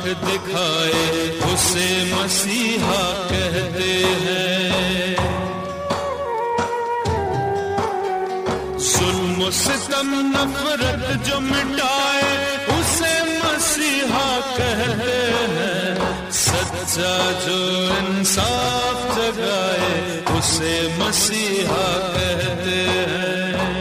दिखाए उसे मसीहा कहते हैं। जुल्म सितम नफरत जो मिटाए उसे मसीहा कहते हैं। सच्चा जो इंसाफ जगाए उसे मसीहा कहते हैं।